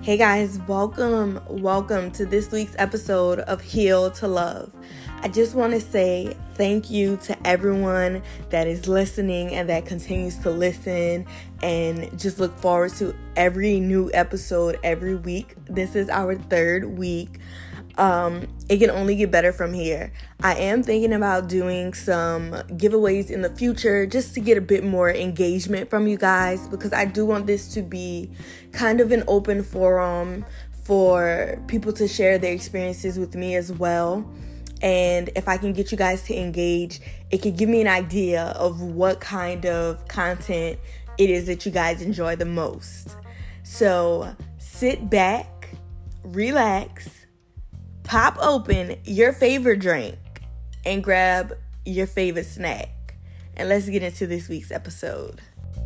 Hey guys, welcome to this week's episode of Heal to Love. I just want to say thank you to everyone that is listening and that continues to listen, and just look forward to every new episode every week. This is our third week. It can only get better from here. I am thinking about doing some giveaways in the future just to get a bit more engagement from you guys, because I do want this to be kind of an open forum for people to share their experiences with me as well. And if I can get you guys to engage, it can give me an idea of what kind of content it is that you guys enjoy the most. So sit back, relax, pop open your favorite drink, and grab your favorite snack. And let's get into this week's episode.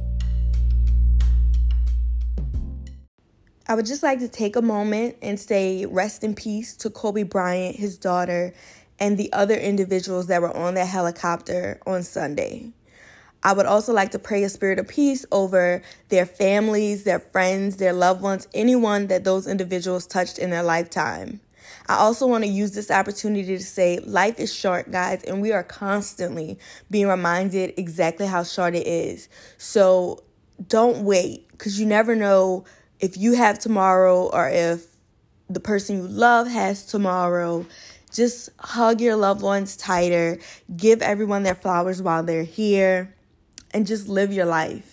I would just like to take a moment and say rest in peace to Kobe Bryant, his daughter, and the other individuals that were on that helicopter on Sunday. I would also like to pray a spirit of peace over their families, their friends, their loved ones, anyone that those individuals touched in their lifetime. I also want to use this opportunity to say life is short, guys, and we are constantly being reminded exactly how short it is. So don't wait, because you never know if you have tomorrow or if the person you love has tomorrow. Just hug your loved ones tighter, give everyone their flowers while they're here, and just live your life.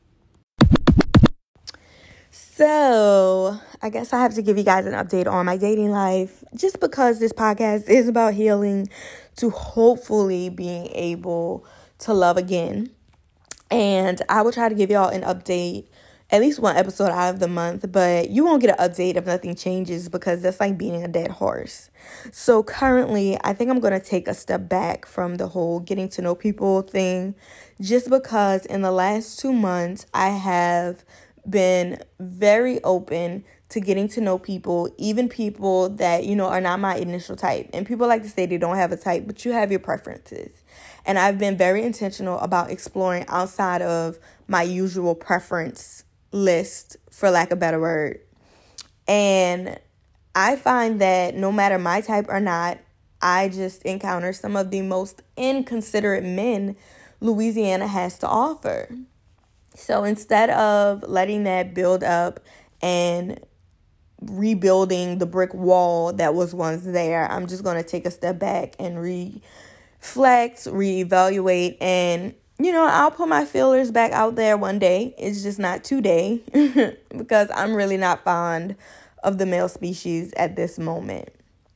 So, I guess I have to give you guys an update on my dating life, just because this podcast is about healing to hopefully being able to love again. And I will try to give y'all an update, at least one episode out of the month, but you won't get an update if nothing changes, because that's like beating a dead horse. So currently, I think I'm going to take a step back from the whole getting to know people thing, just because in the last 2 months, I have been very open to getting to know people, even people that, are not my initial type. And people like to say they don't have a type, but you have your preferences. And I've been very intentional about exploring outside of my usual preference list, for lack of a better word. And I find that no matter my type or not, I just encounter some of the most inconsiderate men Louisiana has to offer. So instead of letting that build up and rebuilding the brick wall that was once there, I'm just going to take a step back and reflect, reevaluate, and I'll put my feelers back out there one day. It's just not today because I'm really not fond of the male species at this moment.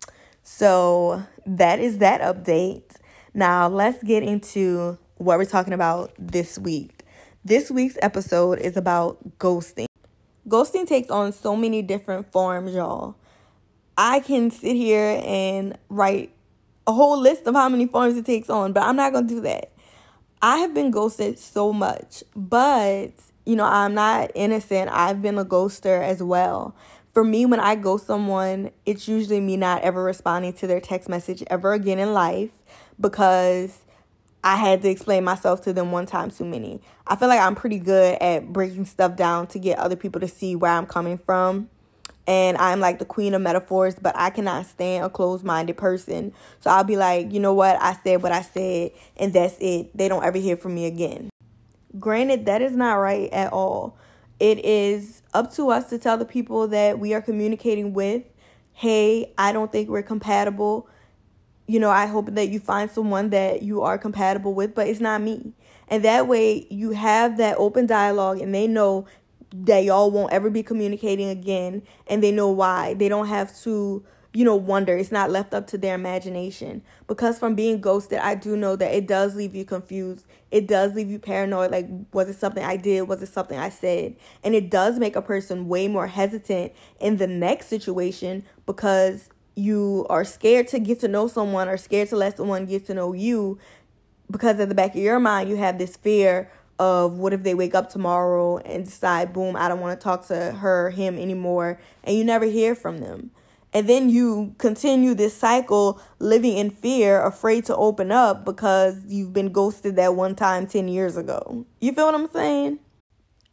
So that is that update. Now let's get into what we're talking about this week. This week's episode is about ghosting. Ghosting takes on so many different forms, y'all. I can sit here and write a whole list of how many forms it takes on, but I'm not going to do that. I have been ghosted so much, but, I'm not innocent. I've been a ghoster as well. For me, when I ghost someone, it's usually me not ever responding to their text message ever again in life, because I had to explain myself to them one time too many. I feel like I'm pretty good at breaking stuff down to get other people to see where I'm coming from. And I'm like the queen of metaphors, but I cannot stand a closed-minded person. So I'll be like, you know what? I said what I said, and that's it. They don't ever hear from me again. Granted, that is not right at all. It is up to us to tell the people that we are communicating with, hey, I don't think we're compatible. I hope that you find someone that you are compatible with, but it's not me. And that way you have that open dialogue, and they know that y'all won't ever be communicating again, and they know why. They don't have to, wonder. It's not left up to their imagination. Because from being ghosted, I do know that it does leave you confused. It does leave you paranoid. Like, was it something I did? Was it something I said? And it does make a person way more hesitant in the next situation, because you are scared to get to know someone, or scared to let someone get to know you, because at the back of your mind, you have this fear of what if they wake up tomorrow and decide, boom, I don't want to talk to her, him anymore, and you never hear from them. And then you continue this cycle, living in fear, afraid to open up because you've been ghosted that one time 10 years ago. You feel what I'm saying?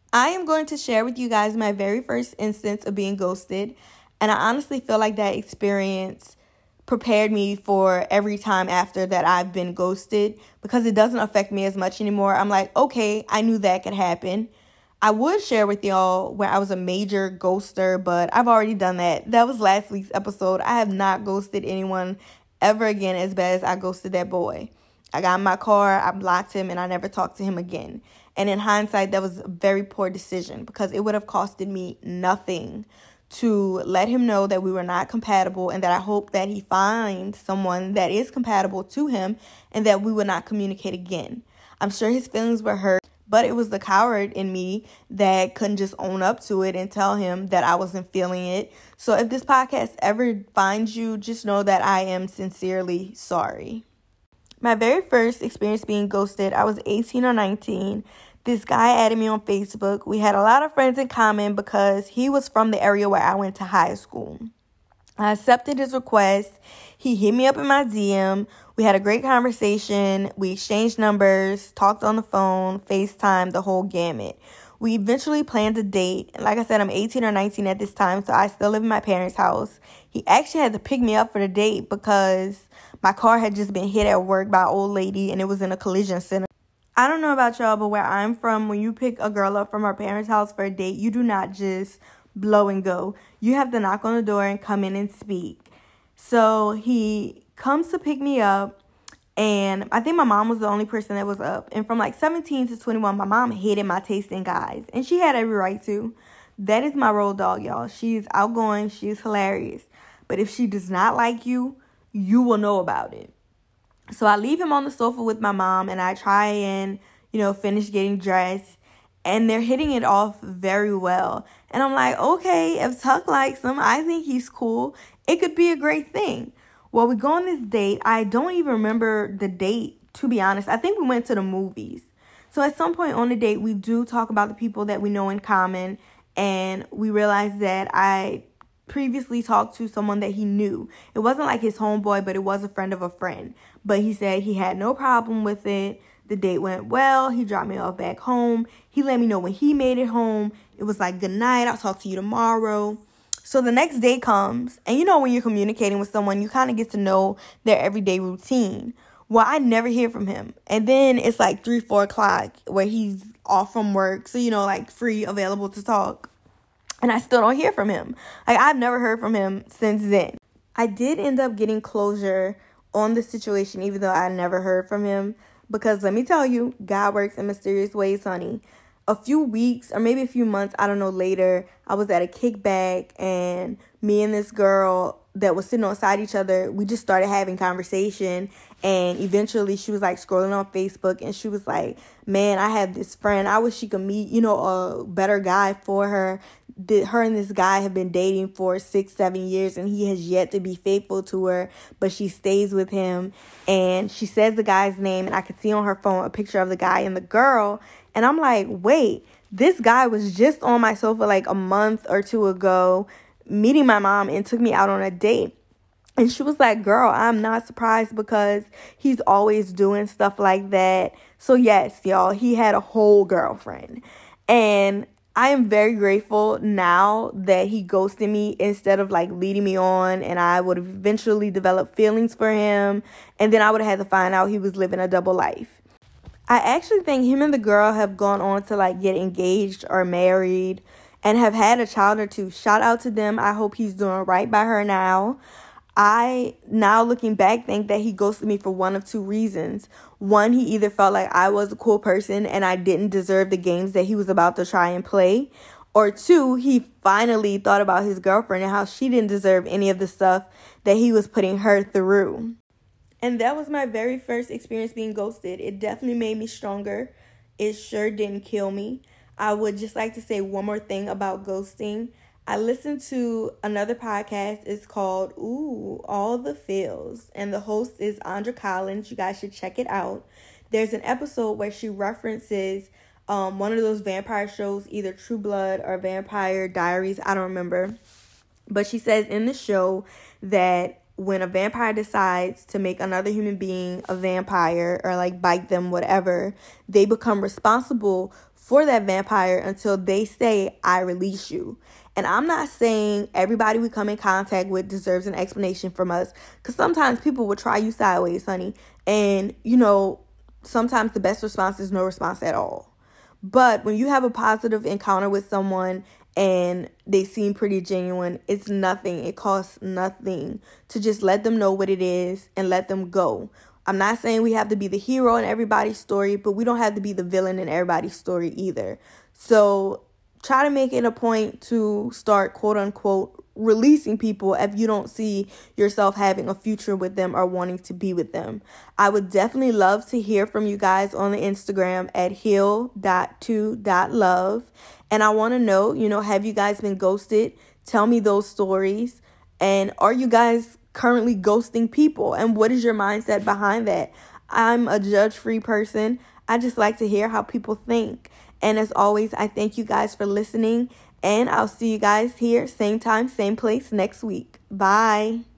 I am going to share with you guys my very first instance of being ghosted. And I honestly feel like that experience prepared me for every time after that I've been ghosted, because it doesn't affect me as much anymore. I'm like, okay, I knew that could happen. I would share with y'all where I was a major ghoster, but I've already done that. That was last week's episode. I have not ghosted anyone ever again as bad as I ghosted that boy. I got in my car, I blocked him, and I never talked to him again. And in hindsight, that was a very poor decision, because it would have costed me nothing to let him know that we were not compatible, and that I hope that he finds someone that is compatible to him, and that we would not communicate again. I'm sure his feelings were hurt, but it was the coward in me that couldn't just own up to it and tell him that I wasn't feeling it. So if this podcast ever finds you, just know that I am sincerely sorry. My very first experience being ghosted, I was 18 or 19. This guy added me on Facebook. We had a lot of friends in common because he was from the area where I went to high school. I accepted his request. He hit me up in my DM. We had a great conversation. We exchanged numbers, talked on the phone, FaceTime, the whole gamut. We eventually planned a date. And like I said, I'm 18 or 19 at this time, so I still live in my parents' house. He actually had to pick me up for the date because my car had just been hit at work by an old lady, and it was in a collision center. I don't know about y'all, but where I'm from, when you pick a girl up from her parents' house for a date, you do not just blow and go. You have to knock on the door and come in and speak. So he comes to pick me up, and I think my mom was the only person that was up. And from like 17 to 21, my mom hated my taste in guys, and she had every right to. That is my road dog, y'all. She's outgoing. She's hilarious. But if she does not like you, you will know about it. So I leave him on the sofa with my mom, and I try and, finish getting dressed. And they're hitting it off very well. And I'm like, okay, if Tuck likes him, I think he's cool. It could be a great thing. Well, we go on this date. I don't even remember the date, to be honest. I think we went to the movies. So at some point on the date, we do talk about the people that we know in common. And we realize that I previously talked to someone that he knew. It wasn't like his homeboy, but it was a friend of a friend. But he said he had no problem with it. The date went well. He dropped me off back home. He let me know when he made it home. It was like, good night, I'll talk to you tomorrow. So the next day comes, and when you're communicating with someone, you kind of get to know their everyday routine. Well, I never hear from him. And then it's like 3, 4 o'clock where he's off from work. So, like free, available to talk. And I still don't hear from him. Like, I've never heard from him since then. I did end up getting closure on the situation, even though I never heard from him. Because let me tell you, God works in mysterious ways, honey. A few weeks or maybe a few months, I don't know, later, I was at a kickback, and me and this girl that was sitting on side each other, we just started having conversation. And eventually she was like scrolling on Facebook, and she was like, man, I have this friend. I wish she could meet, a better guy for her. Her and this guy have been dating for 6, 7 years, and he has yet to be faithful to her, but she stays with him. And she says the guy's name, and I could see on her phone a picture of the guy and the girl. And I'm like, wait, this guy was just on my sofa like a month or 2 ago, meeting my mom, and took me out on a date. And she was like, girl, I'm not surprised, because he's always doing stuff like that. So yes, y'all, he had a whole girlfriend. And I am very grateful now that he ghosted me instead of like leading me on, and I would have eventually developed feelings for him. And then I would have had to find out he was living a double life. I actually think him and the girl have gone on to like get engaged or married and have had a child or 2. Shout out to them. I hope he's doing right by her now. I, now looking back, think that he ghosted me for one of 2 reasons. One, he either felt like I was a cool person and I didn't deserve the games that he was about to try and play. Or 2, he finally thought about his girlfriend and how she didn't deserve any of the stuff that he was putting her through. And that was my very first experience being ghosted. It definitely made me stronger. It sure didn't kill me. I would just like to say one more thing about ghosting. I listened to another podcast. It's called All the Feels. And the host is Andra Collins. You guys should check it out. There's an episode where she references one of those vampire shows, either True Blood or Vampire Diaries. I don't remember. But she says in the show that when a vampire decides to make another human being a vampire or like bite them, whatever, they become responsible for that vampire until they say, I release you. And I'm not saying everybody we come in contact with deserves an explanation from us, because sometimes people will try you sideways, honey. And, sometimes the best response is no response at all. But when you have a positive encounter with someone and they seem pretty genuine, it's nothing. It costs nothing to just let them know what it is and let them go. I'm not saying we have to be the hero in everybody's story, but we don't have to be the villain in everybody's story either. So try to make it a point to start, quote unquote, releasing people if you don't see yourself having a future with them or wanting to be with them. I would definitely love to hear from you guys on the Instagram at heal.to.love. And I want to know, have you guys been ghosted? Tell me those stories. And are you guys currently ghosting people? And what is your mindset behind that? I'm a judge-free person. I just like to hear how people think. And as always, I thank you guys for listening. And I'll see you guys here, same time, same place next week. Bye.